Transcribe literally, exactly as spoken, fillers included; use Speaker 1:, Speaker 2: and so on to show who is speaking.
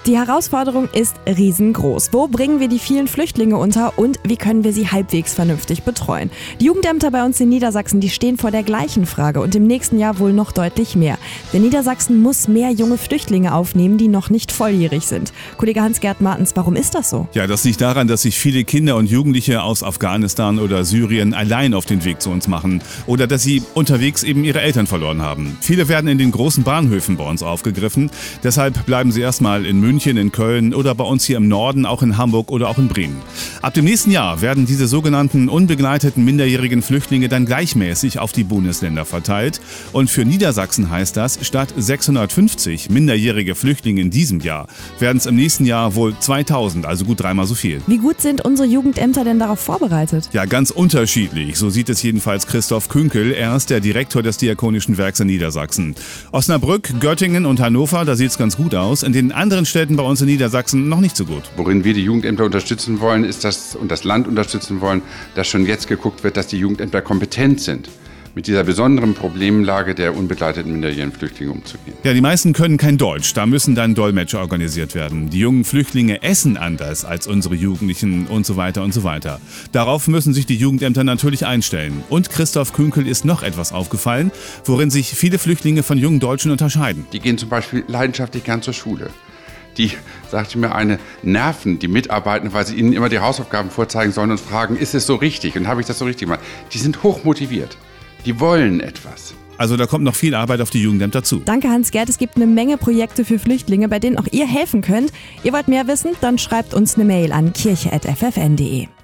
Speaker 1: Die Herausforderung ist riesengroß. Wo bringen wir die vielen Flüchtlinge unter und wie können wir sie halbwegs vernünftig betreuen? Die Jugendämter bei uns in Niedersachsen, die stehen vor der gleichen Frage und im nächsten Jahr wohl noch deutlich mehr. Denn Niedersachsen muss mehr junge Flüchtlinge aufnehmen, die noch nicht volljährig sind. Kollege Hans-Gerd Martens, warum ist das so?
Speaker 2: Ja, das liegt daran, dass sich viele Kinder und Jugendliche aus Afghanistan oder Syrien allein auf den Weg zu uns machen oder dass sie unterwegs eben ihre Eltern verloren haben. Viele werden in den großen Bahnhöfen bei uns aufgegriffen. Deshalb bleiben sie erstmal in München, in Köln oder bei uns hier im Norden, auch in Hamburg oder auch in Bremen. Ab dem nächsten Jahr werden diese sogenannten unbegleiteten minderjährigen Flüchtlinge dann gleichmäßig auf die Bundesländer verteilt. Und für Niedersachsen heißt das, statt sechshundertfünfzig minderjährige Flüchtlinge in diesem Jahr, werden es im nächsten Jahr wohl zweitausend, also gut dreimal so viel.
Speaker 1: Wie gut sind unsere Jugendämter denn darauf vorbereitet?
Speaker 2: Ja, ganz unterschiedlich. So sieht es jedenfalls Christoph Künkel. Er ist der Direktor des Diakonischen Werks in Niedersachsen. Osnabrück, Göttingen und Hannover, da sieht es ganz gut aus. In den anderen Städten bei uns in Niedersachsen noch nicht so gut.
Speaker 3: Worin wir die Jugendämter unterstützen wollen, ist das und das Land unterstützen wollen, dass schon jetzt geguckt wird, dass die Jugendämter kompetent sind, mit dieser besonderen Problemlage der unbegleiteten minderjährigen Flüchtlinge umzugehen.
Speaker 2: Ja, die meisten können kein Deutsch, da müssen dann Dolmetscher organisiert werden. Die jungen Flüchtlinge essen anders als unsere Jugendlichen und so weiter und so weiter. Darauf müssen sich die Jugendämter natürlich einstellen. Und Christoph Künkel ist noch etwas aufgefallen, worin sich viele Flüchtlinge von jungen Deutschen unterscheiden.
Speaker 3: Die gehen zum Beispiel leidenschaftlich gern zur Schule. Die, sagte mir eine, nerven die Mitarbeiter, weil sie ihnen immer die Hausaufgaben vorzeigen sollen und fragen, ist es so richtig und habe ich das so richtig gemacht? Die sind hochmotiviert, die wollen etwas.
Speaker 2: Also da kommt noch viel Arbeit auf die Jugendämter zu.
Speaker 1: Danke Hans-Gerd, es gibt eine Menge Projekte für Flüchtlinge, bei denen auch ihr helfen könnt. Ihr wollt mehr wissen? Dann schreibt uns eine Mail an kirche at f f n punkt de.